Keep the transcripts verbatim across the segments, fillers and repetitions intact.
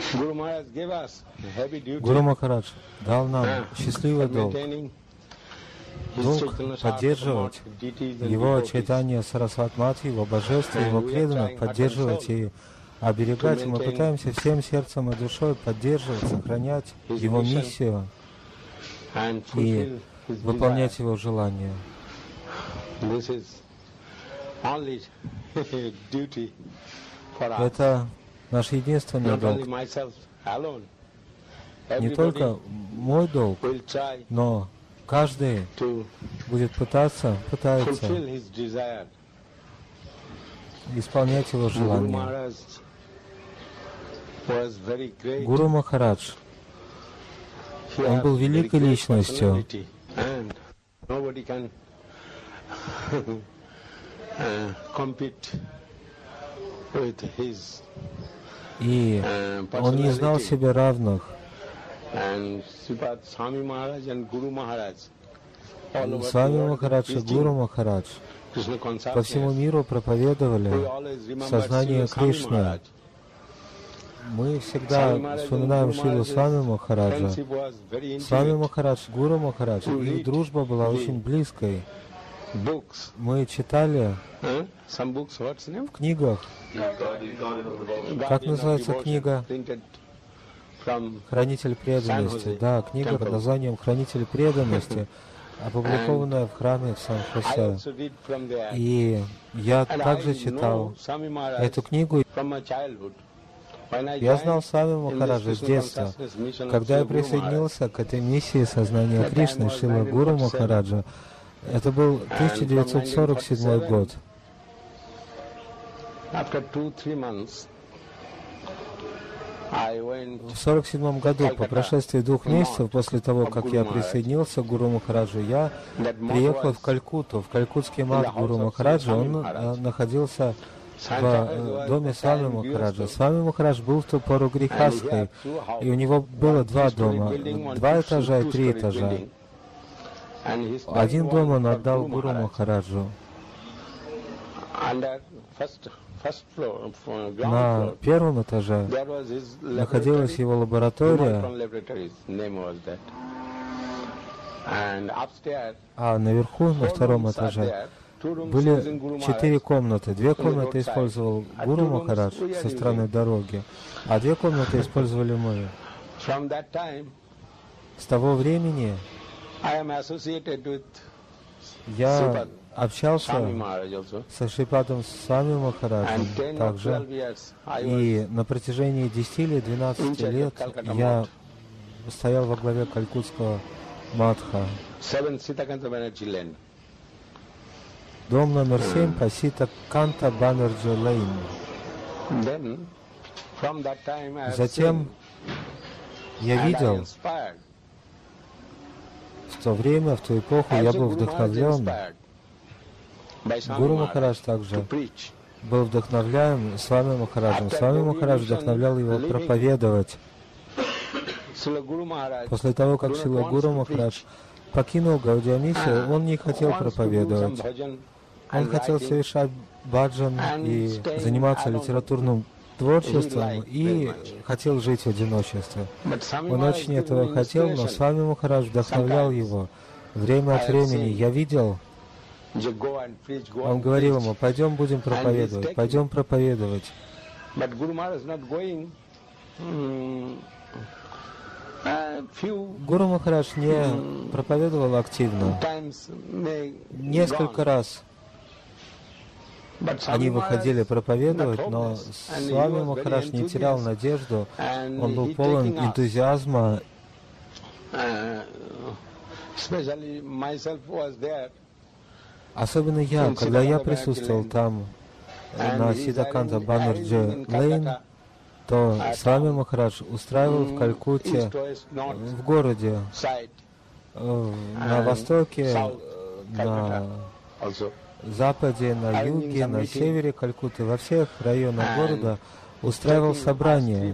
Гуру Махарадж дал нам счастливый долг, долг поддерживать его чайтанья Сарасвати Мати, его божество, его преданных, поддерживать и оберегать. И мы пытаемся всем сердцем и душой поддерживать, сохранять его миссию и выполнять его желания. Это наш единственный долг. Не только мой долг, но каждый будет пытаться, пытается исполнять его желания. Гуру Махарадж, он был великой личностью. И он не знал себе равных. Свами Махарадж и Гуру Махарадж по всему миру проповедовали сознание Кришны. Мы всегда вспоминаем Шрилу Свами Махараджа. Свами Махарадж, Гуру Махарадж, их дружба была очень близкой. Мы читали в книгах, как называется книга? «Хранитель преданности». Да, книга под названием «Хранитель преданности», опубликованная в храме в Сан-Хосе. И я также читал эту книгу. Я знал Свами Махараджа с детства. Когда я присоединился к этой миссии сознания Кришны, Шрила Гуру Махараджа, это был тысяча девятьсот сорок седьмой год. В сорок седьмом году, по прошествии двух месяцев после того, как я присоединился к Гуру Махараджу, я приехал в Калькутту, в калькутский мат Гуру Махараджа. Он э, находился в э, доме Свами Махараджа. Свами Махарадж был в ту пору грехастхой, и у него было два дома, два этажа и три этажа. Один дом он отдал Гуру Махараджу. На первом этаже находилась его лаборатория, а наверху, на втором этаже, были четыре комнаты. Две комнаты использовал Гуру Махарадж со стороны дороги, а две комнаты использовали мы. С того времени я общался со Шрипадом Свами Махараджем также, и на протяжении десяти или двенадцати лет я стоял во главе калькутского матха. Дом номер семь по Сита-Канта Баннерджи Лейн. Затем я видел, в то время, в ту эпоху я был вдохновлен. Гуру Махарадж также был вдохновляем Свами Махараджем. Свами Махарадж вдохновлял его проповедовать. После того, как Шрила Гуру Махарадж покинул Гаудия миссию, он не хотел проповедовать. Он хотел совершать баджан и заниматься литературным творчеством и хотел жить в одиночестве. Он очень этого хотел, но Свами Махарадж вдохновлял его. Время от времени я видел, он говорил ему: пойдем будем проповедовать, пойдем проповедовать. Гуру Махарадж не проповедовал активно. Несколько раз они выходили проповедовать, но Свами Махарадж не терял надежду, он был полон энтузиазма. Особенно я, когда я присутствовал там, на Сита-Канта Баннерджи Лейн, то Свами Махарадж устраивал в Калькутте, в городе, на востоке, на западе, на юге, на севере Калькутты, во всех районах города устраивал собрания.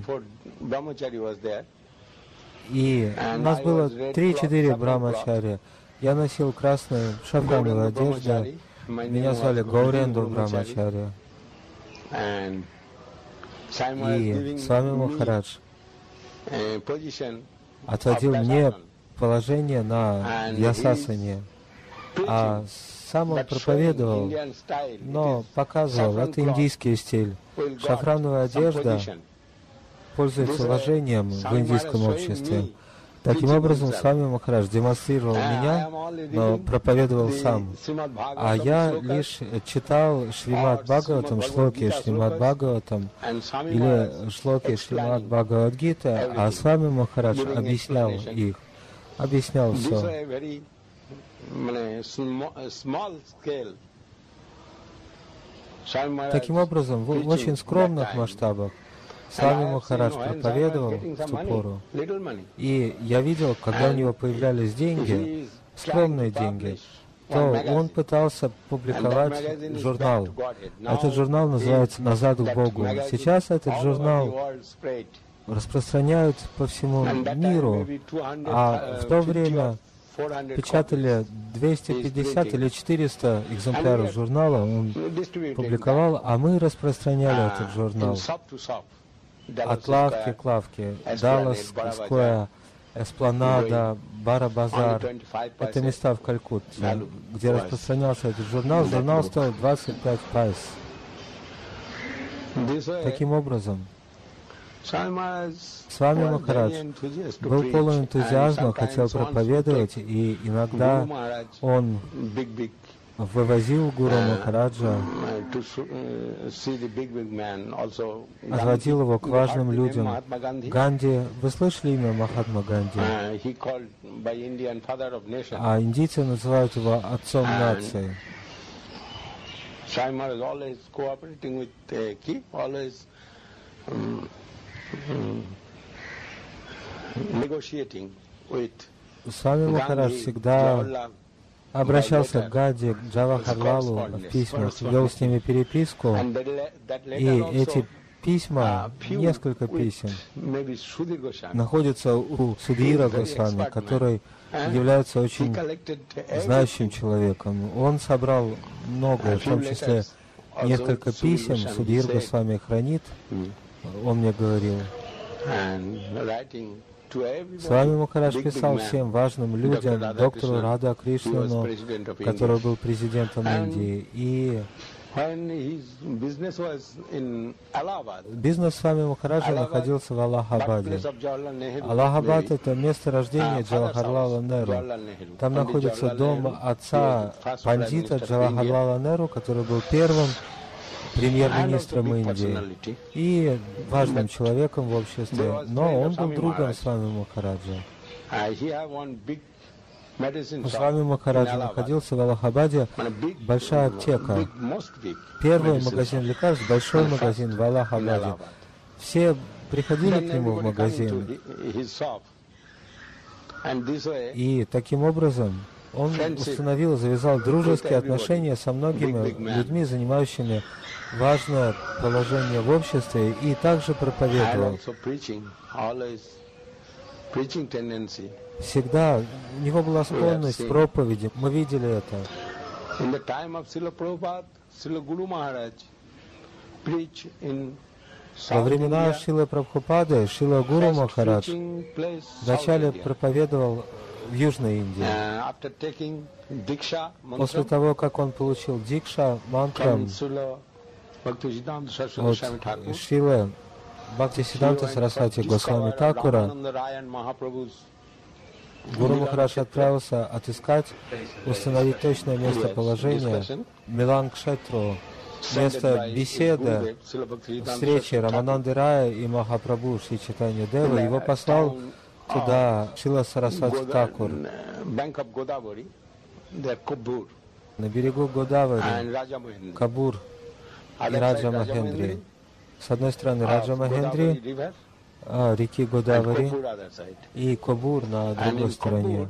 И у нас было три-четыре брамачари. Я носил красную шафрановую одежду. Меня звали Гауренду Брамачари. И Свами Махарадж отводил мне положение на Вьясасане, а сам он проповедовал, но показывал, это индийский стиль. Шафрановая одежда пользуется уважением в индийском обществе. Таким образом, Свами Махарадж демонстрировал меня, но проповедовал сам. А я лишь читал Шримад Бхагаватам, шлоки Шримад Бхагаватам или шлоки Шримад Бхагавадгита, а Свами Махарадж объяснял их, объяснял все. Таким образом, в очень скромных масштабах Свами Махарадж проповедовал в ту пору, и я видел, когда у него появлялись деньги, скромные деньги, то он пытался публиковать журнал. Этот журнал называется «Назад к Богу». Сейчас этот журнал распространяют по всему миру, а в то время печатали двести пятьдесят или четыреста экземпляров журнала, он публиковал, а мы распространяли этот журнал. От лавки к лавке, Даллас Сквер, Эспланада, Бара-Базар. Это места в Калькутте, где распространялся этот журнал. Журнал стоил двадцать пять пайс. Таким образом, Свами Махарадж был полон энтузиазма, хотел проповедовать, и иногда он вывозил Гуру Махараджа, отводил его к важным людям. Ганди, вы слышали имя Махатма Ганди? А индийцы называют его отцом нации. Свами Махарадж всегда обращался к Ганди, к Джавахарлалу в письмах, вел с ними переписку, и эти письма, несколько писем, находятся у Судхира Госвами, который является очень знающим человеком. Он собрал много, в том числе несколько писем, Судхир Госвами хранит, он мне говорил. Свами Махарадж писал всем важным людям, доктору Рада Кришнану, который был президентом Индии, и бизнес Свами Махараджа находился в Аллахабаде. Аллахабад — это место рождения Джавахарлала Неру. Там находится дом отца пандита Джавахарлала Неру, который был первым премьер-министром Индии и важным человеком в обществе, но он был другом Свами Махараджа. У Свами Махараджа находился в Аллахабаде большая аптека, первый магазин лекарств, большой магазин в Аллахабаде. Все приходили к нему в магазин, и таким образом он установил, завязал дружеские отношения со многими людьми, занимающими важное положение в обществе, и также проповедовал. Всегда у него была склонность к проповеди, мы видели это. Во времена Шрилы Прабхупады Шрила Гуру Махарадж вначале проповедовал в Южной Индии. После того, как он получил дикша мантрам от Шрилы Бхактисиддханта Сарасвати Госвами Такура, Гуру Махарадж отправился отыскать, установить точное местоположение Милан-Кшетру, место беседы, встречи Рамананды Рая и Махапрабху Шри Чайтанья Девы. Его послал туда Шрила Сарасвати Такур. На берегу Годавари, Кабур и Раджа Махендри. С одной стороны Раджа Махендри, а, реки Годавари, и Кабур на другой стороне.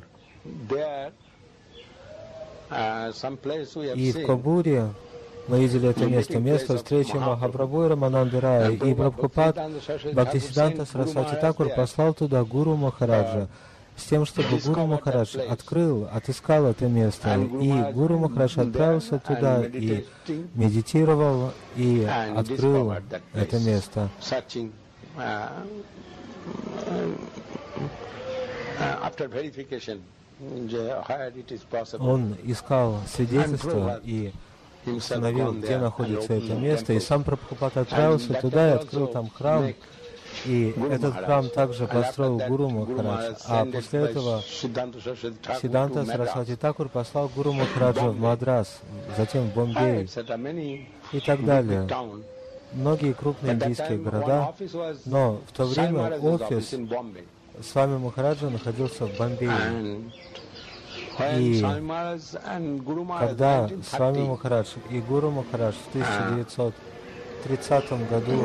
И в Кабуре мы видели это место, место встречи Махапрабху и Рамананды Рая, и Прабхупад Бхактисиддханта Сарасвати Такур послал туда Гуру Махараджа, с тем, чтобы Гуру Махарадж открыл, отыскал это место. И Гуру Махарадж отправился туда и медитировал, и открыл это место. Он искал свидетельства и установил, где находится это место, и сам Прабхупад отправился туда и открыл там храм. И этот храм также построил Гуру Махарадж. А после этого Сиддханта Сарасвати Такур послал Гуру Махараджа в Мадрас, затем в Бомбей и так далее. Многие крупные индийские города, но в то время офис Свами Махараджа находился в Бомбее. И когда Свами Махарадж и Гуру Махарадж в тысяча девятьсот тридцатом году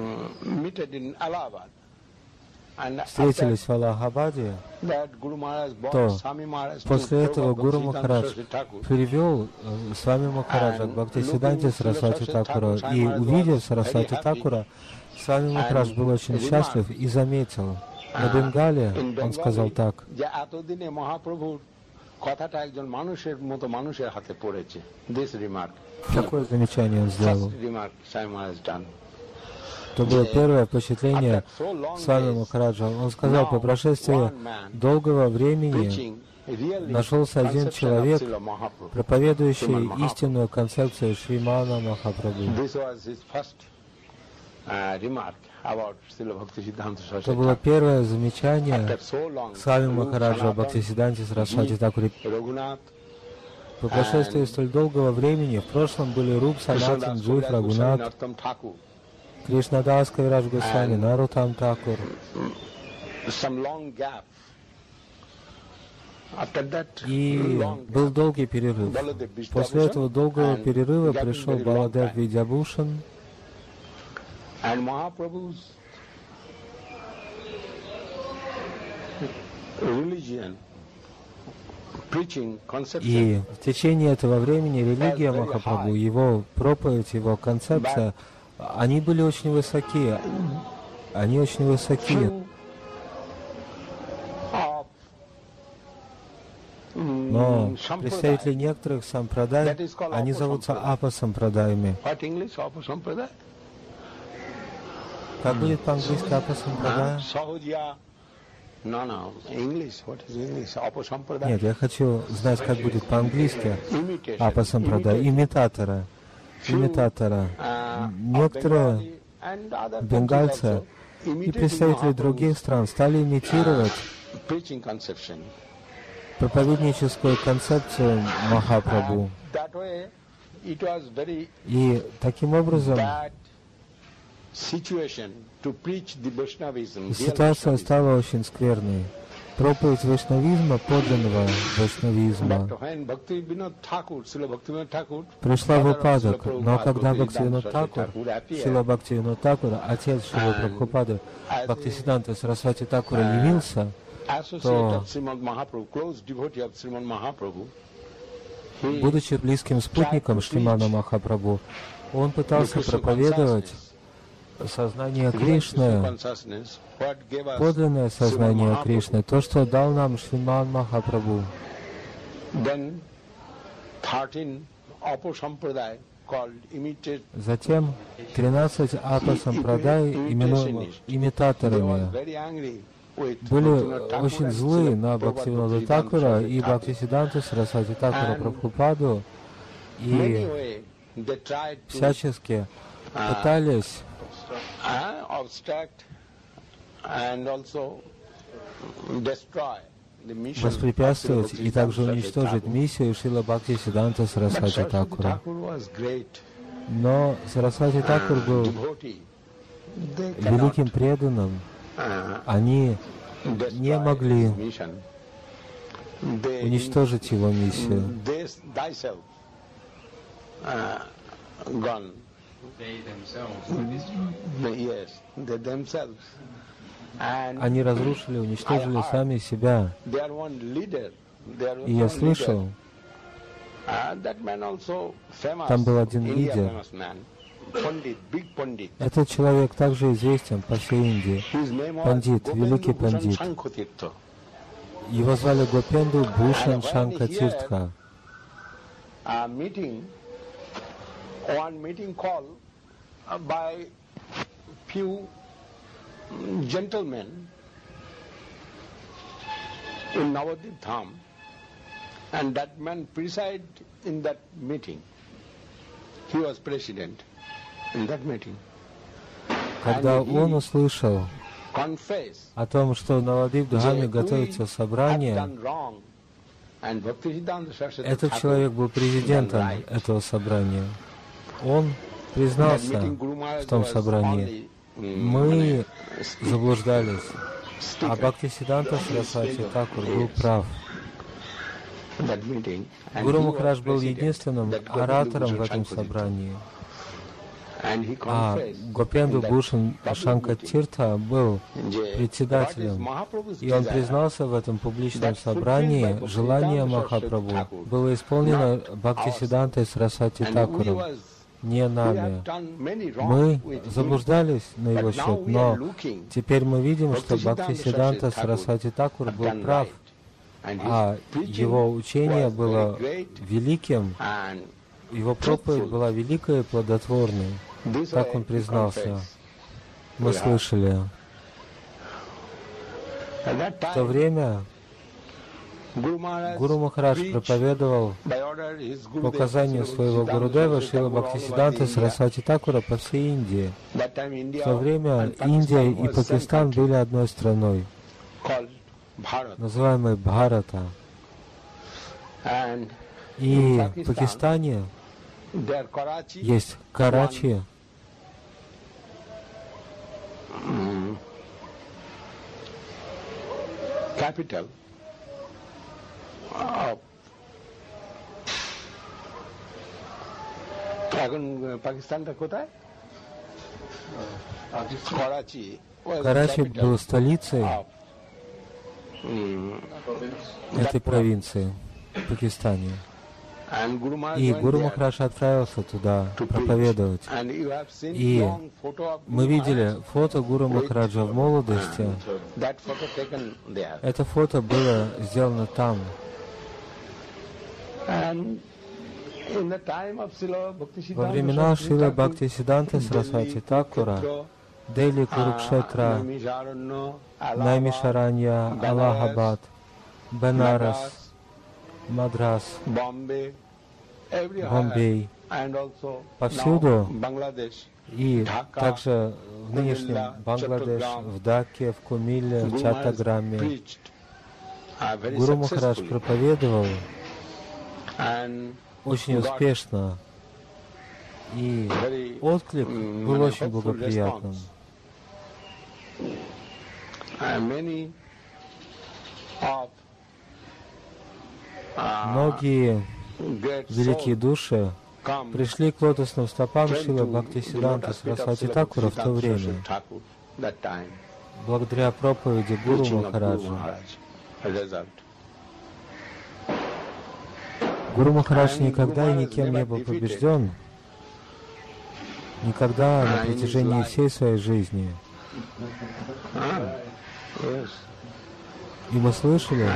встретились в Аллахабаде, то после этого Гуру Махарадж привел Свами Махараджа к Бхактисиддханте Сарасвати Такуру, и, увидев Сарасвати Такура, Свами Махарадж был очень счастлив и заметил. На Бенгале он сказал так: какое замечание он сделал? Это было первое впечатление Свами Махараджа. Он сказал: по прошествии долгого времени нашелся один человек, проповедующий истинную концепцию Шримана Махапрабху. Это было первое замечание Свами Махараджа Бхактисиддханте Сарасвати Такуре. По прошествии столь долгого времени в прошлом были Руп Санатан, Джуф Рагунат, Кришнадас Кавирадж Госвами, Наруттам Такур. И был долгий перерыв. После этого долгого перерыва пришел Баладев Видьябушан, и в течение этого времени религия Махапрабху, его проповедь, его концепция, они были очень высокие. Они очень высокие. Но представители некоторых сампрадай, они зовутся апа-сампрадаями. Как будет по-английски апа-сампрадая? Нет, я хочу знать, как будет по-английски апа-сампрадай. Имитатора. Имитатора. Некоторые бенгальцы и представители других стран стали имитировать проповедническую концепцию Махапрабху. И таким образом ситуация стала очень скверной. Проповедь вайшнавизма, подлинного вайшнавизма, пришла в упадок. Но когда Бхактивинод Такур, Шрила Бхактивинод Такур, отец Шрилы Прабхупады, Бхактисиддханта Сарасвати Такура, явился, то, будучи близким спутником Шримана Махапрабху, он пытался проповедовать сознание Кришны, подлинное сознание Кришны, то, что дал нам Шриман Махапрабху. Затем тринадцать апа-сампрадай, именуемых имитаторами, были очень злы на Бхактивинода Такура и Бхактисиддханту Сарасвати Такура Прабхупаду, и всячески пытались воспрепятствовать и также уничтожить миссию Шрила Бхактисиддханта Сарасвати Такура. Но Сарасвати Такур был великим преданным. Они не могли уничтожить его миссию. Они разрушили, уничтожили сами себя. И я слышал, там был один лидер. Этот человек также известен по всей Индии. Пандит, великий пандит. Его звали Гопенду Бхушан Шанка Тиртха. One meeting call uh, by few gentlemen in Navadvip Dham, and that man presided in that meeting. He was president in that meeting. Когда он услышал о том, что в Навадвип-Дхаме готовится собрание, этот человек был президентом этого собрания. Он признался в том собрании. Мы заблуждались, а Бхактисиддханта Сарасвати Такур был прав. Гуру Махарадж был единственным оратором в этом собрании. А Гопенду Бхушан Шанкатиртха был председателем, и он признался в этом публичном собрании, желание Махапрабху было исполнено Бхактисиддхантой Сарасвати Такуром, не нами. Мы заблуждались на его счет, но теперь мы видим, что Бхактисиддханта Сарасвати Такур был прав, а его учение было великим, его проповедь была великой и плодотворной. Так он признался. Мы слышали. В то время Гуру Махарадж проповедовал по указанию своего Гурудева Шрила Бхактисиддханта Сарасвати Такура по всей Индии. В то время Индия и Пакистан были одной страной, называемой Бхарата. И в Пакистане есть Карачи, capital of এখন পাকিস্তানটা কোথায়? Карачи. Карачи был столицей этой провинции в Пакистане. И Гуру Махарадж отправился туда проповедовать. И мы видели фото Гуру Махараджа в молодости. Это фото было сделано там. Во времена Шрила Бхактисиддханта Сарасвати Такура, Дели, Курукшетра, Наймишаранья, Аллахабад, Бенарас, Мадрас, Бомбей, повсюду, и также в нынешнем Бангладеш, в Даке, в Кумиле, в Чаттаграме. Гуру Махарадж проповедовал очень успешно, и отклик был очень благоприятным. Многие великие души пришли к лотосным стопам Шрилы Бхактисиддханта Сарасвати Такура в то время, благодаря проповеди Гуру Махараджа. Гуру Махарадж никогда и никем не был побежден, никогда на протяжении всей своей жизни. И мы слышали,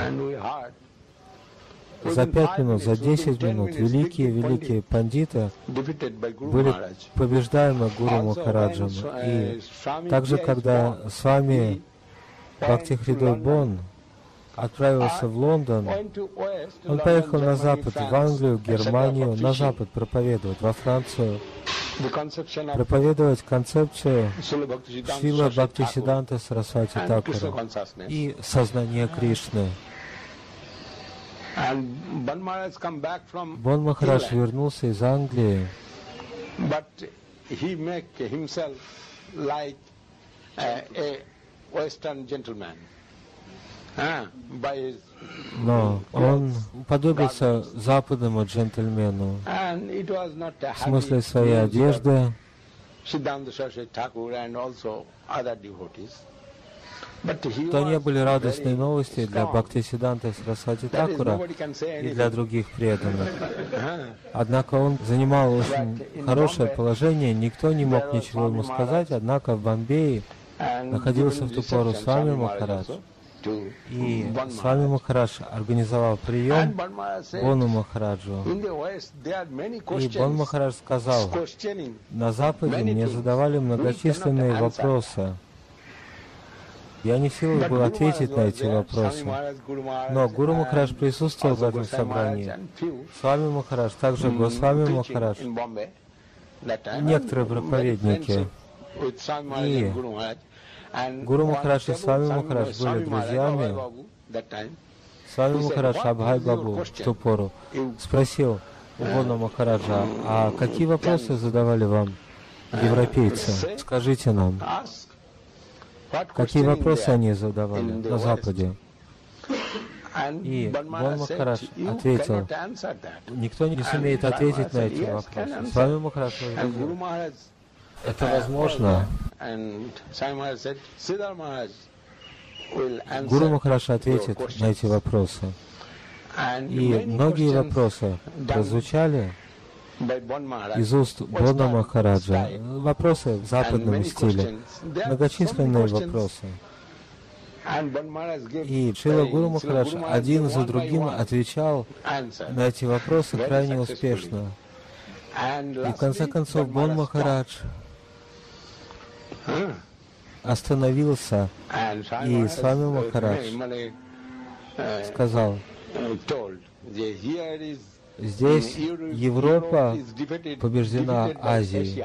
за пять минут, за десять минут великие-великие пандиты были побеждаемы Гуру Махараджем. И также, когда с вами Бхактихридой Бон отправился в Лондон, он поехал на запад, в Англию, Германию, на запад проповедовать, во Францию, проповедовать концепцию Шрила Бхактисиддханта Сарасвати Такура и сознание Кришны. Бон Махарадж вернулся из Англии, но он уподобился западному джентльмену в смысле своей одежды. То не были радостные новости для Бхактисиддханты Сарасвати Такура и для других преданных. Однако он занимал очень хорошее положение, никто не мог ничего ему сказать, однако в Бомбее находился в ту пору Свами Махарадж. И Свами Махарадж организовал прием Бону Махараджу. И Бон Махарадж сказал: на Западе мне задавали многочисленные вопросы. Я не в силах был ответить на эти вопросы. Но Гуру Махарадж присутствовал в этом собрании. Свами Махарадж, также Госвами Махарадж, некоторые проповедники. И Гуру Махарадж и Свами Махарадж были друзьями. Свами Махарадж Абхай Бабу в ту пору спросил у Бонна Махараджа, а какие вопросы задавали вам европейцы? Скажите нам, какие вопросы они задавали на Западе? И Бон Махарадж ответил, никто не сумеет ответить на эти вопросы. Свами Махарадж возразил, это возможно. Гуру Махарадж ответит на эти вопросы. И многие вопросы прозвучали из уст Бонна Махараджа. Вопросы в западном стиле. Многочисленные вопросы. И Шрила Гуру Махарадж один за другим отвечал на эти вопросы крайне успешно. И в конце концов Бон Махарадж остановился, и Свами Махарадж сказал, здесь Европа побеждена Азией.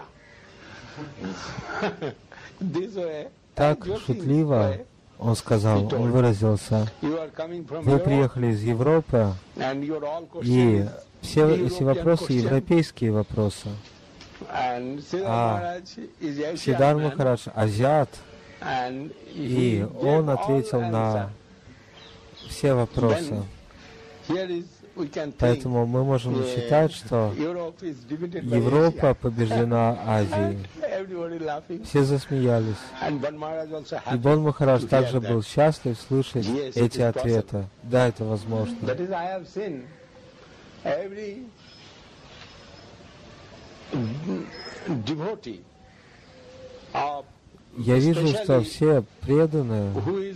Так шутливо он сказал, он выразился, вы приехали из Европы, и все эти вопросы европейские вопросы. А Сидар Махарадж азиат, и он ответил на все вопросы. Поэтому мы можем считать, что Европа побеждена Азией. Все засмеялись. И Бон Махарадж также был счастлив слышать эти ответы. Да, это возможно. Я вижу, что все преданные,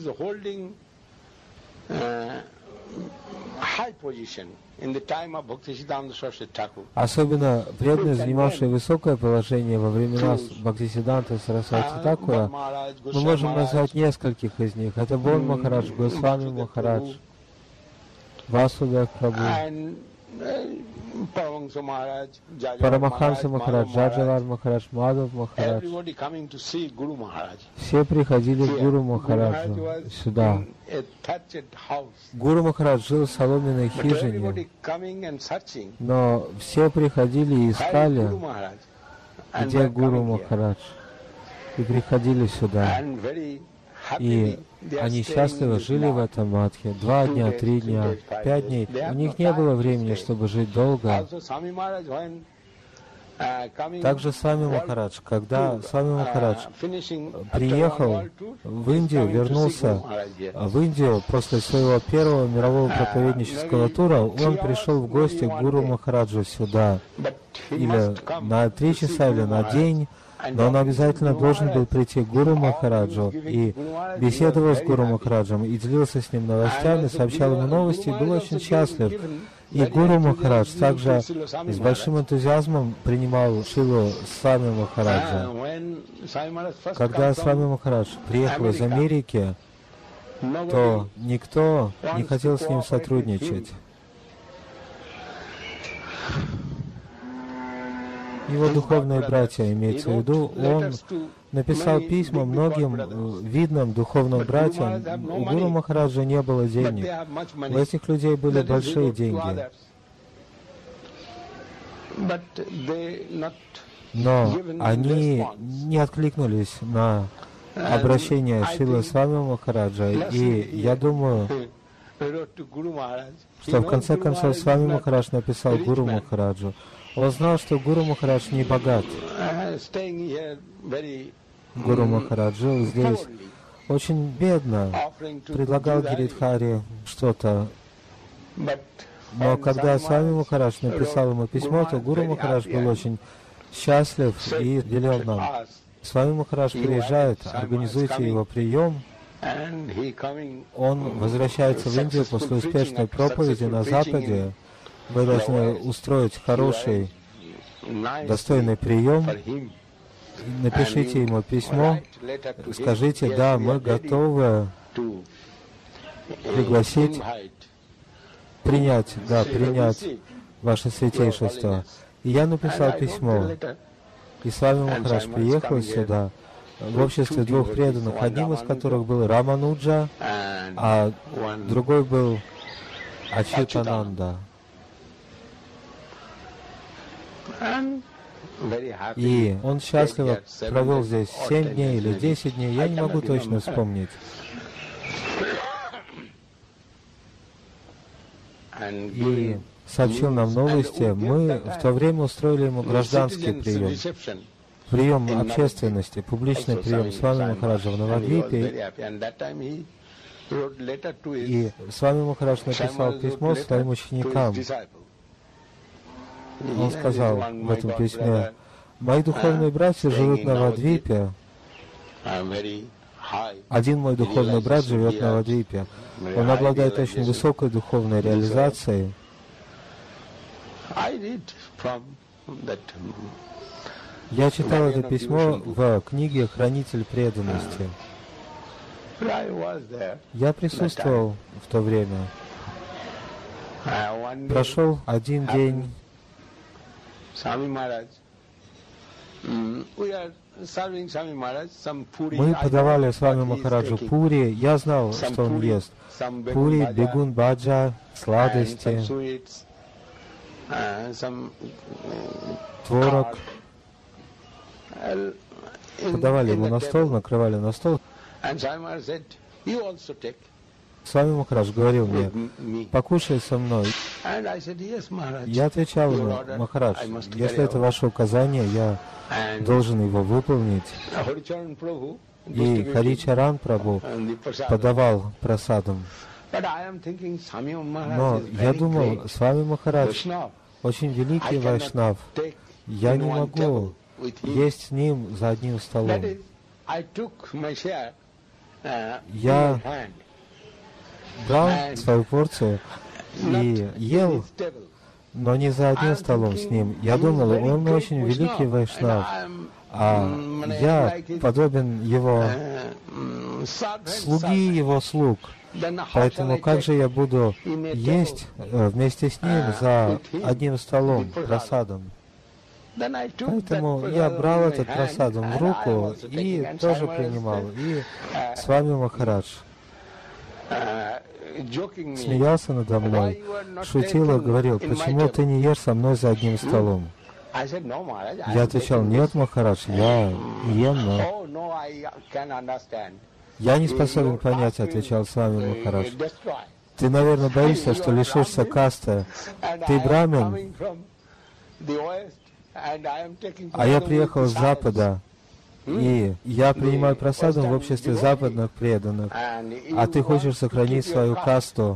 особенно преданные, занимавшие высокое положение во времена Бхактисиддханты Сарасвати Такура, мы можем назвать нескольких из них. Это Бон Махарадж, Госвами Махарадж, Васудев Прабhu, Парамахамса Махарадж, Джаджавар Махарадж, Мадхав Махарадж. Все приходили к Гуру Махараджу сюда. Гуру Махарадж жил в соломенной хижине, но все приходили и искали, где Гуру Махарадж, и приходили сюда. И они счастливо жили в этом мадхе. Два дня, три дня, пять дней. У них не было времени, чтобы жить долго. Также Свами Махарадж, когда Свами Махарадж приехал в Индию, вернулся в Индию после своего первого мирового проповеднического тура, он пришел в гости к Гуру Махараджу сюда, или на три часа, или на день. Но он обязательно должен был прийти к Гуру Махараджу и беседовал с Гуру Махараджем, и делился с ним новостями, сообщал ему новости, и был очень счастлив. И Гуру Махарадж также с большим энтузиазмом принимал Шилу Свами Махараджа. Когда Свами Махарадж приехал из Америки, то никто не хотел с ним сотрудничать. Его духовные братья, имеется в виду, он написал письма многим видным духовным братьям. У Гуру Махараджа не было денег. У этих людей были большие деньги. Но они не откликнулись на обращение Шрилы Свами Махараджа. И я думаю, что в конце концов Свами Махарадж написал Гуру Махараджу. Он знал, что Гуру Махарадж не богат. Гуру Махарадж жил здесь очень бедно, предлагал Гиридхари что-то. Но когда Свами Махарадж написал ему письмо, то Гуру Махарадж был очень счастлив и велел нам: Свами Махарадж приезжает, организуйте его прием. Он возвращается в Индию после успешной проповеди на Западе. Вы должны устроить хороший, достойный прием. напишите ему письмо, скажите, да, мы готовы пригласить, принять, да, принять ваше святейшество. И я написал письмо, и Свами Махарадж приехал сюда в обществе двух преданных, одним из которых был Рамануджа, а другой был Ачютананда. И он счастливо провел здесь семь дней или десять дней, я не могу точно вспомнить. И сообщил нам новости. Мы в то время устроили ему гражданский прием, прием общественности, публичный прием Свами Махараджа в Навадвипе. И Свами Махарадж написал письмо своим ученикам. Он сказал в этом письме: «Мои духовные братья живут на Навадвипе. Один мой духовный брат живет на Навадвипе. Он обладает очень высокой духовной реализацией. Я читал это письмо в книге «Хранитель преданности». Я присутствовал в то время. Прошел один день. Мы подавали Свами Махараджу пури. Я знал, что он ест. Пури, бегун баджа, сладости, творог. Подавали ему на стол, накрывали на стол. Свами Махарадж говорил мне: «Покушай со мной». Я отвечал ему: «Махарадж, если это ваше указание, я должен его выполнить». И Харичаран Прабху подавал прасадам. Но я думал, Свами Махарадж очень великий вайшнав. Я не могу есть с ним за одним столом. Я брал свою порцию и ел, но не за одним столом с ним. Я думал, он очень великий вайшнав, а я подобен его слуги, его слуг. Поэтому как же я буду есть вместе с ним за одним столом, прасадом? Поэтому я брал этот прасадом в руку и тоже принимал. И Свами Махарадж смеялся надо мной, шутил и говорил: «Почему ты не ешь со мной за одним столом?» Я отвечал: «Нет, Махарадж, я ем, но...» «Я не способен понять», — отвечал Свами Махарадж. «Ты, наверное, боишься, что лишишься касты. Ты брамин, а я приехал с Запада, и я принимаю прасадом в обществе западных преданных, а ты хочешь сохранить свою касту».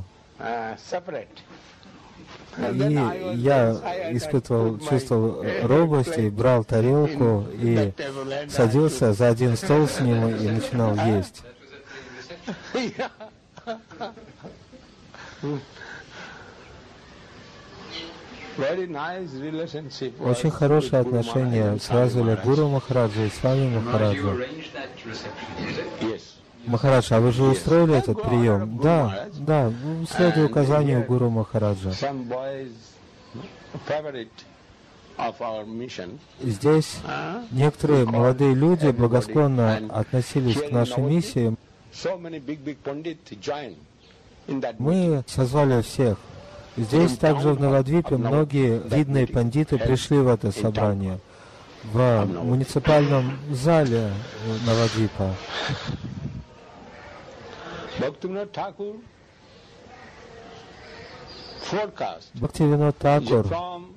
И я испытывал, чувствовал робость, и брал тарелку, и садился за один стол с ним и начинал есть. Очень хорошие отношения связывали Гуру Махараджа и Свами Махараджа. Махарадж, а вы же устроили этот прием? Да, да, следуя указанию Гуру Махараджа. Здесь некоторые молодые люди благосклонно относились к нашей миссии. Мы созвали всех. Здесь также в Навадвипе многие видные пандиты пришли в это собрание, в муниципальном зале Навадвипа. Бхактивинод Такур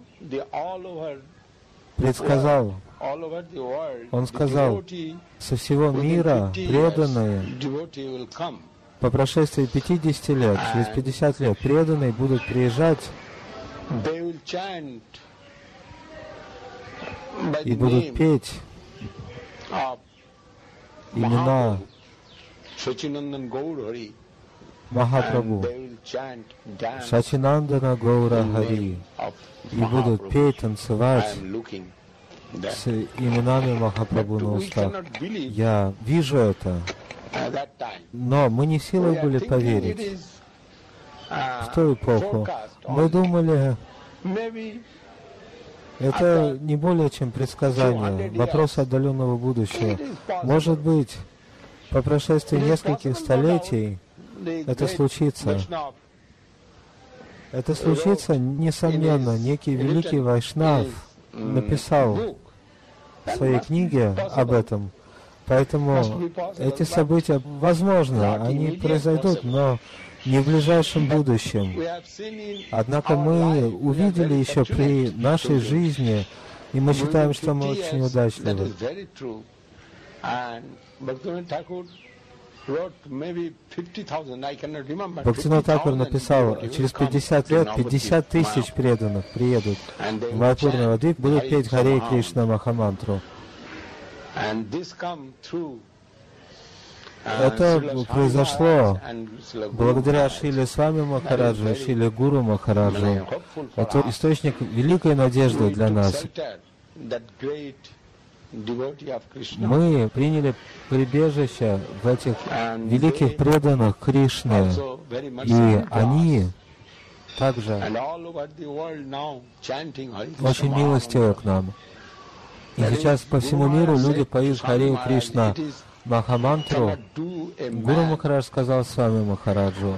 предсказал, он сказал, со всего мира преданные по прошествии пятидесяти лет, через пятьдесят лет, преданные будут приезжать и будут петь имена Махапрабху, Сачинандана Гаура Хари, и будут петь, танцевать с именами Махапрабху на устах. Я вижу это, но мы не в силах были поверить. В ту эпоху мы думали, это не более чем предсказание, вопрос отдаленного будущего. Может быть, по прошествии нескольких столетий это случится. Это случится, несомненно. Некий великий Вайшнав написал в своей книге об этом. Поэтому эти события, возможно, они произойдут, но не в ближайшем будущем. Однако мы увидели еще при нашей жизни, и мы считаем, что мы очень удачливы. Бхактивинод Такур написал, через пятьдесят лет пятьдесят тысяч преданных приедут в Майяпур Навадвип, будут петь Харе Кришна Махамантру. Это произошло благодаря Шриле Свами Махараджу, Шриле Гуру Махараджу. Это источник великой надежды для нас. Мы приняли прибежище в этих великих преданных Кришны, и они также очень милостивы к нам. И сейчас по всему миру люди поют Харе Кришна Махамантру. Гуру Махарадж сказал Свами Махараджу,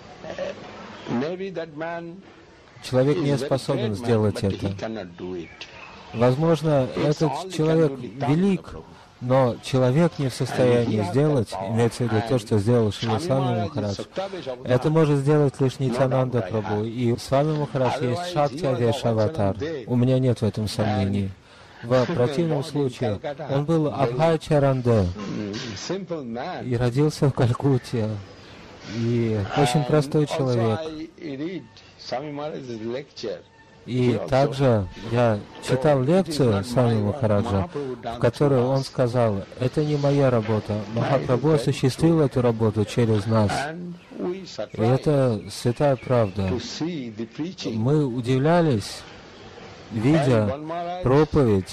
человек не способен сделать это. Возможно, этот человек велик, но человек не в состоянии сделать, имеется в виду то, что сделал Шрила Свами Махарадж. Это может сделать лишь Нитьянанда Прабху. И у Свами Махарадж есть Шакти Авешаватар. У меня нет в этом сомнений. В противном случае он был Абхай Чаранде и родился в Калькутте. И очень простой человек. И также я читал лекцию Свами Махараджа, в которой он сказал, это не моя работа, Махапрабху осуществил эту работу через нас. И это святая правда. Мы удивлялись, видя проповедь,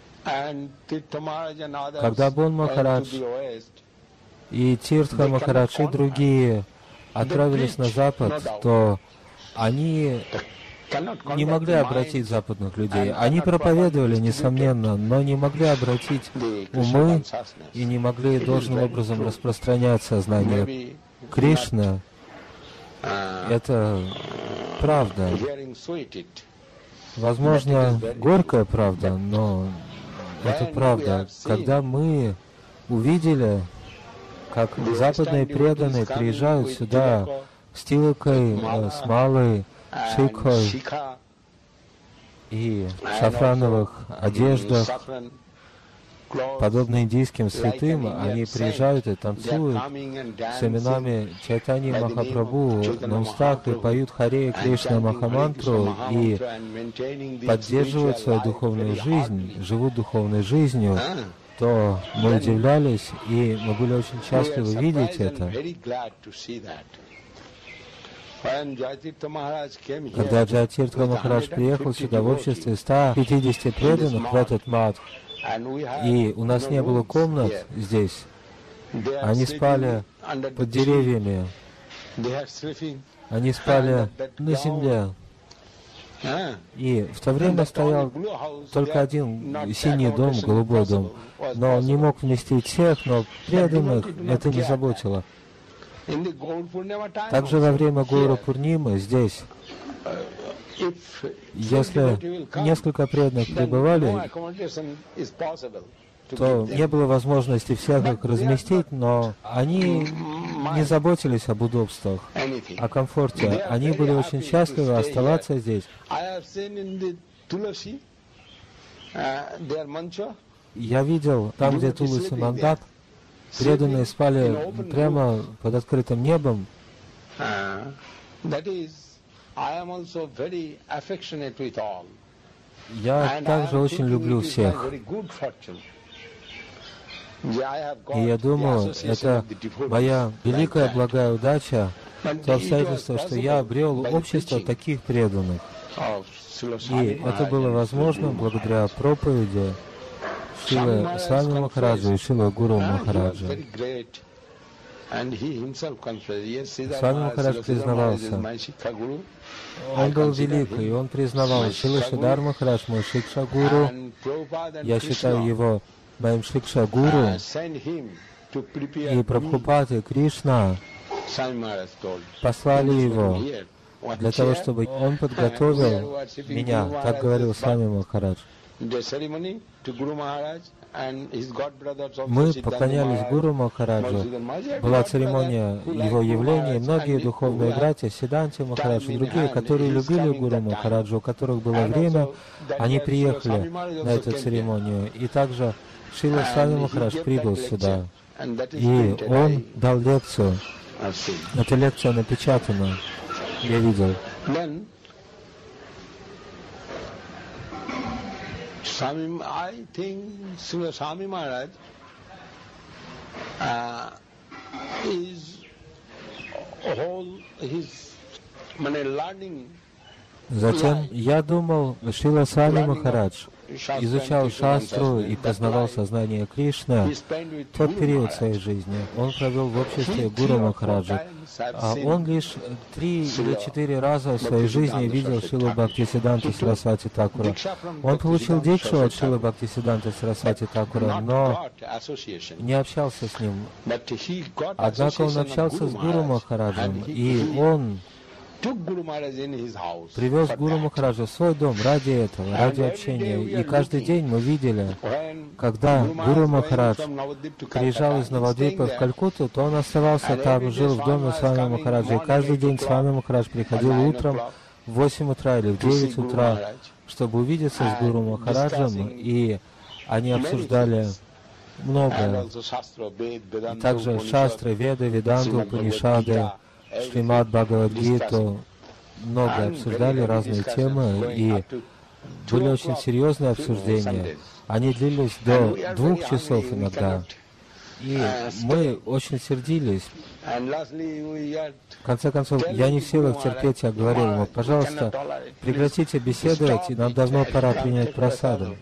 когда Бон Махарадж и Тиртха Махарадж и другие отправились на Запад, то они не могли обратить западных людей. Они проповедовали, несомненно, но не могли обратить умы и не могли должным образом распространять сознание Кришны. Это правда. Возможно, горькая правда, но это правда. Когда мы увидели, как западные преданные приезжают сюда с тилокой, с малой, шикхой и шафрановых одеждах, подобно индийским святым, они приезжают и танцуют с именами Чайтаньи Махапрабху на устах и поют Харе Кришна Махамантру и поддерживают свою духовную жизнь, живут духовной жизнью, то мы удивлялись, и мы были очень счастливы видеть это. Когда Джайатиртха Махарадж приехал сюда в обществе ста пятидесяти преданных в этот мат, и у нас не было комнат здесь, они спали под деревьями, они спали на земле. И в то время стоял только один синий дом, голубой дом, но он не мог вместить всех, но преданных это не заботило. Также во время Гаура Пурнимы здесь, если несколько преданных пребывали, то не было возможности всех их разместить, но они не заботились об удобствах, о комфорте. Они были очень счастливы оставаться здесь. Я видел, там, где Туласи Мандап, преданные спали прямо под открытым небом. Я также очень люблю всех. И я думаю, это моя великая благая удача, то обстоятельство, что я обрел общество таких преданных. И это было возможно благодаря проповеди Шила Свами Махараджа и Шила Гуру Махараджа. Свами Махарадж признавался, он был великий, и он признавал, Шила Шридар Махарадж мой Шикша Гуру, я считаю его моим Шикша Гуру, и Прабхупад и Кришна послали его для того, чтобы он подготовил меня, так говорил Свами Махарадж. Мы поклонялись Гуру Махараджу. Была церемония его явления, и многие духовные братья, Сиданти Махарадж и другие, которые любили Гуру Махараджа, у которых было время, они приехали на эту церемонию. И также Шрила Свами Махарадж прибыл сюда, и он дал лекцию. Эта лекция напечатана, я видел. Swami, I think Srila Swami Maharaj uh, is whole his mane learning. Затем я думал, Шрила Свами Махарадж изучал шастру и познавал сознание Кришны. Тот период своей жизни он провел в обществе Гуру Махараджа, а он лишь три или четыре раза в своей жизни видел Шрилу Бхактисиддханта Сарасвати Такура. Он получил дикшу от Шрилы Бхактисиддханта Сарасвати Такура, но не общался с ним. Однако он общался с Гуру Махараджем, и он привез Гуру Махараджа в свой дом ради этого, ради общения. И каждый день мы видели, когда Гуру Махарадж приезжал из Навадвипа в Калькутту, то он оставался там, жил в доме Свами Махараджа. И каждый день Свами Махарадж приходил утром в восемь утра или в девять утра, чтобы увидеться с Гуру Махараджем, и они обсуждали многое. И также шастры, веды, веданту, Упанишады, Шримад Бхагавад-гиту, много обсуждали разные темы, и были очень серьезные обсуждения. Они длились до двух часов иногда, и мы очень сердились. В конце концов, я не в силах терпеть, я говорил ему, пожалуйста, прекратите беседовать, и нам давно пора принять прасаду.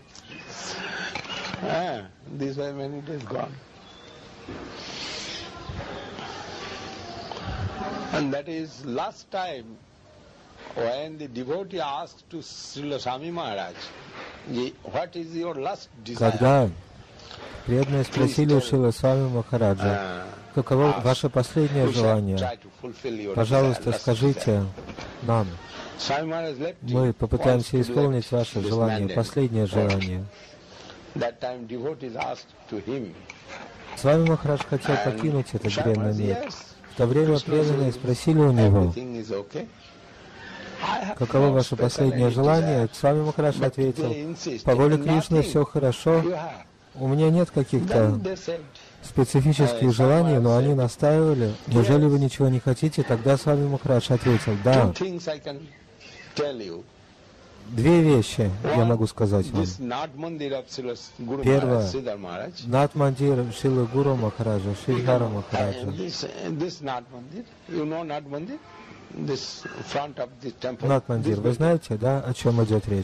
And that is last time when the devotee asked to Srila Swami Maharaj, what is your last desire? Когда преданные спросили у Шрилы Свами Махараджа, каково ваше последнее желание, пожалуйста, скажите нам. Мы попытаемся исполнить ваше желание, последнее желание. Свами Махарадж хотел покинуть этот бренный мир. В то время преданные спросили у него, каково ваше последнее желание? Свами Махарадж ответил, по воле Кришны все хорошо, у меня нет каких-то специфических желаний, но они настаивали. Неужели вы ничего не хотите? Тогда Свами Махарадж ответил, да. Две вещи я могу сказать вам. Первое, Нат-мандир Шрилы Гуру Махараджа, Шридхара Махараджа. Нат-мандир, вы знаете, да, о чем идет речь?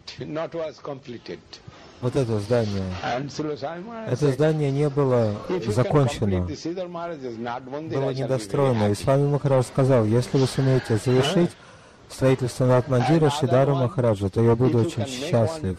Вот это здание. Это здание не было закончено, было недостроено. И Свами Махарадж сказал, если вы сумеете завершить строительство Нат-мандира Шридхара Махараджа, то я буду очень счастлив.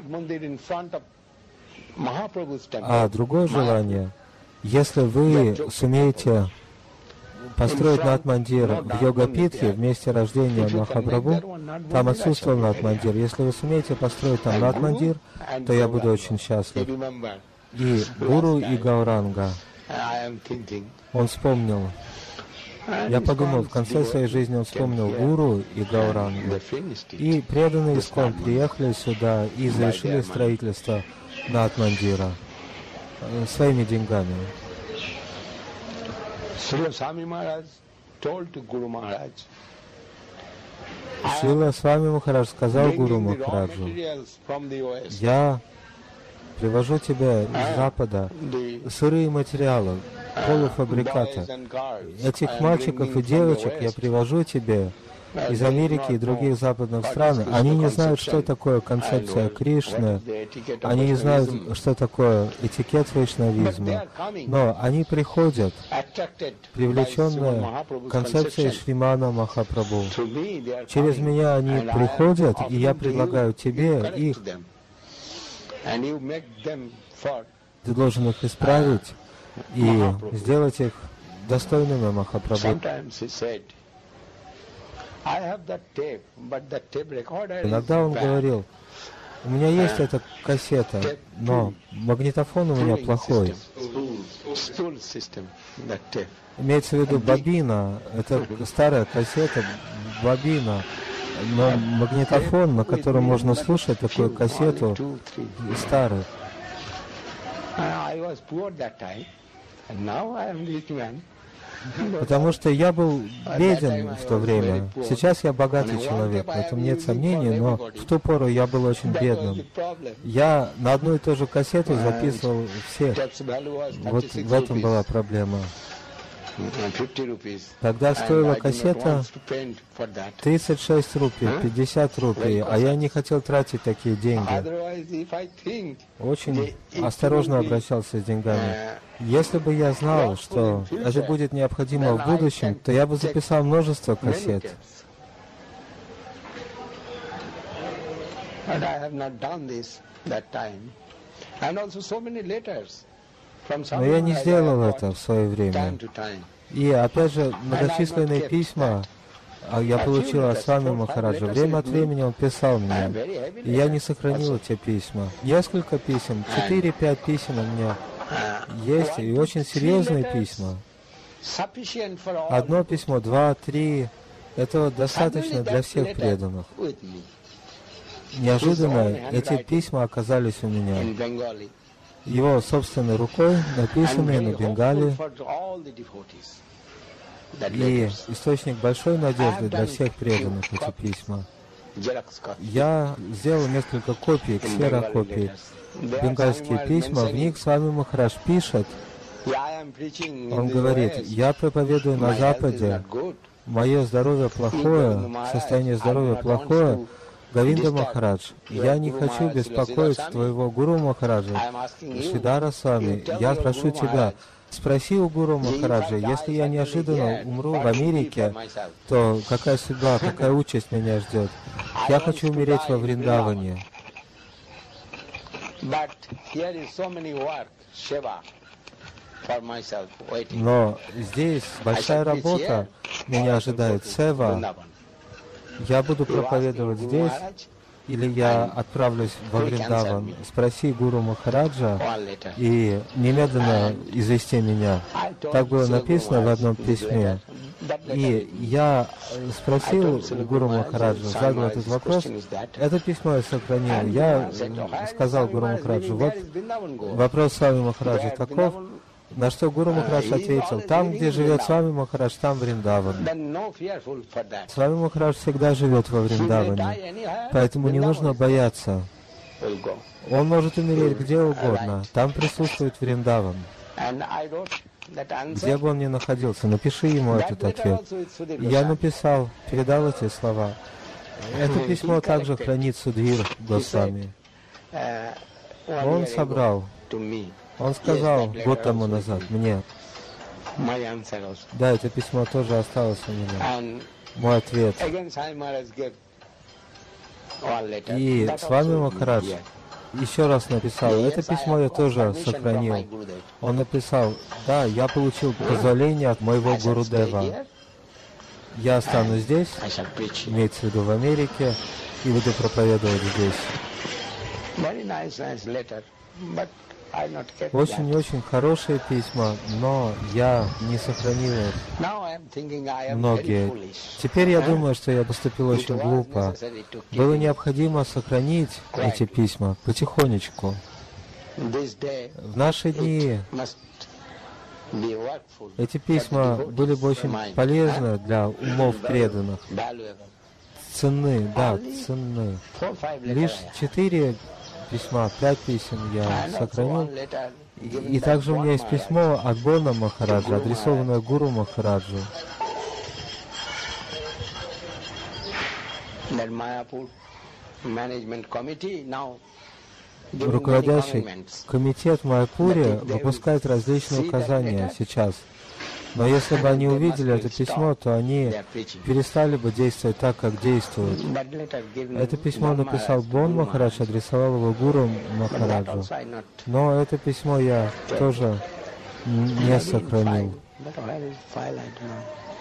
А другое желание, если вы сумеете построить Нат-мандир в Йога-питхе в месте рождения Махапрабху, там отсутствовал Нат-мандир. Если вы сумеете построить там Нат-мандир, то я буду очень счастлив. И Гуру и Гауранга, он вспомнил. Я подумал, в конце своей жизни он вспомнил Гуру и Гаурангу. И преданные Искон приехали сюда и завершили строительство Нат-мандира своими деньгами. Шрила Свами Махарадж сказал Гуру Махараджу, я привожу тебе из Запада сырые материалы, полуфабрикаты. Этих мальчиков и девочек я привожу тебе из Америки и других западных стран, они не знают, что такое концепция Кришны, они не знают, что такое этикет вайшнавизма, но они приходят, привлеченные концепцией Шримана Махапрабху. Через меня они приходят, и я предлагаю тебе их. Ты должен их исправить и сделать их достойными Махапрабху. Иногда он говорил: у меня есть эта кассета, но магнитофон у меня плохой. Имеется в виду бобина, это старая кассета, бобина, но магнитофон, на котором можно слушать такую кассету, старый. Потому что я был беден в то время. Сейчас я богатый человек, в этом нет сомнений, но в ту пору я был очень бедным. Я на одну и ту же кассету записывал всех. Вот в этом была проблема. Тогда стоила кассета тридцать шесть рупий, пятьдесят рупий, а я не хотел тратить такие деньги. Очень осторожно обращался с деньгами. Если бы я знал, что это будет необходимо в будущем, то я бы записал множество кассет. Но я не сделал это в свое время. И опять же, многочисленные письма я получил от Свами Махараджа. Время от времени он писал мне, и я не сохранил эти письма. Несколько писем, четыре-пять писем у меня есть, и очень серьезные письма. Одно письмо, два, три, этого достаточно для всех преданных. Неожиданно эти письма оказались у меня. Его собственной рукой, написанные на бенгале, и источник большой надежды для всех преданных эти письма. Я сделал несколько копий, ксерокопий, бенгальские письма, в них Свами Махарадж пишет, он говорит: я проповедую на Западе, мое здоровье плохое, состояние здоровья плохое, Говинда Махарадж, я не хочу беспокоить твоего Гуру Махараджа, Шридхара Свами, я прошу тебя, спроси у Гуру Махараджа, если я неожиданно умру в Америке, то какая судьба, какая участь меня ждет? Я хочу умереть во Вриндаване. Но здесь большая работа меня ожидает, сева. Я буду проповедовать здесь, или я отправлюсь во Вриндаван? Спроси Гуру Махараджа и немедленно извести меня. Так было написано в одном письме. И я спросил Гуру Махараджа, задал этот вопрос. Это письмо я сохранил. Я сказал Гуру Махараджу: вот вопрос Свами Махараджа таков. На что Гуру Махарадж ответил: там, где живет Свами Махарадж, там Вриндаван. Свами Махарадж всегда живет во Вриндаване, поэтому не нужно бояться. Он может умереть где угодно, там присутствует Вриндаван. Где бы он ни находился, напиши ему этот ответ. Я написал, передал эти слова. Это письмо также хранит Судхвир Госвами. Он собрал. Он сказал год тому назад мне: да, это письмо тоже осталось у меня, мой ответ. И Свами Махарадж еще раз написал, это письмо я тоже сохранил. Он написал: да, я получил позволение от моего Гурудева. Я останусь здесь, имеется в виду в Америке, и буду проповедовать здесь. Очень-очень хорошие письма, но я не сохранил их многие. Теперь я думаю, что я поступил очень глупо. Было необходимо сохранить эти письма потихонечку. В наши дни эти письма были бы очень полезны для умов преданных. Ценны, да, ценны. Лишь четыре письма, пять писем я сохранил. И, и также у меня есть письмо от Бона Махараджа, адресованное Гуру Махараджу. That Mayapur management committee now giving many Руководящий commandments. комитет в Майпуре выпускает различные указания сейчас. Но если бы они увидели это письмо, то они перестали бы действовать так, как действуют. Это письмо написал Бон Махарадж, адресовал его Гуру Махараджу. Но это письмо я тоже не сохранил.